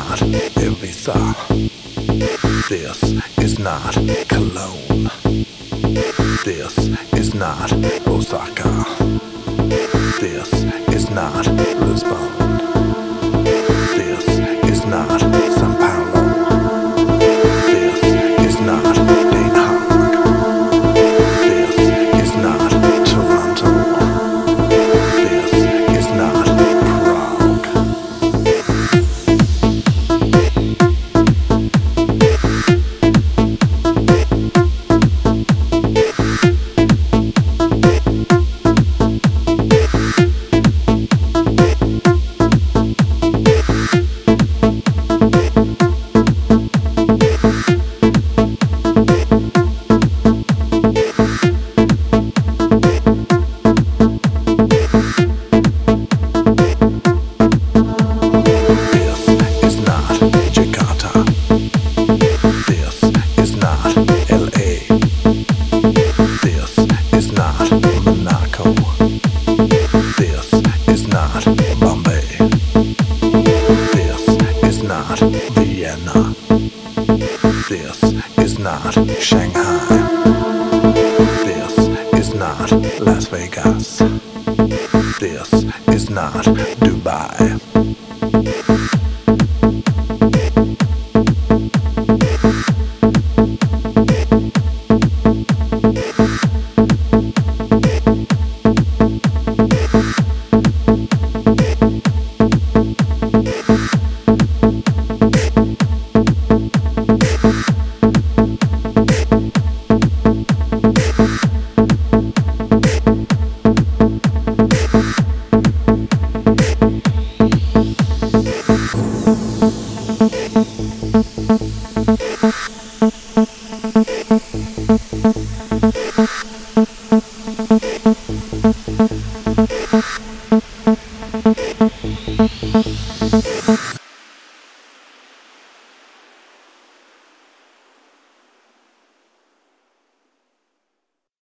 not Ibiza. This is not Cologne. This is not Osaka. This is not Lisbon. This is not Sao Paulo. This is not Den Haag. This is not Toronto. This is not Prague. Vienna. This is not Shanghai. This is not Las Vegas. This is not Dubai.